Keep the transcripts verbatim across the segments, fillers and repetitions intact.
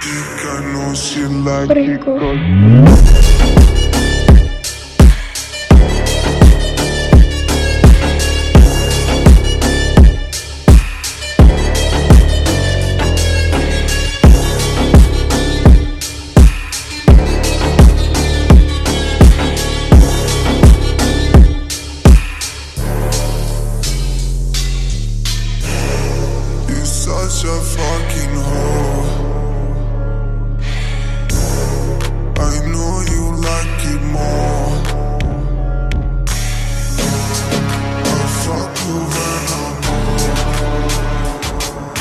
dick, I know she like it. Prego. Such a fucking hoe. I know you like it more. I fuck you when I'm bored.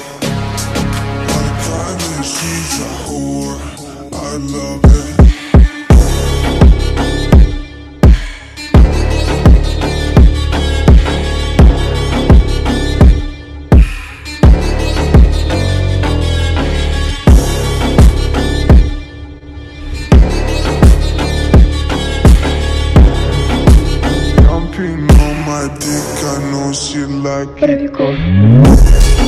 I promise she's a whore. I love it. On my dick, I know she like it. Prego.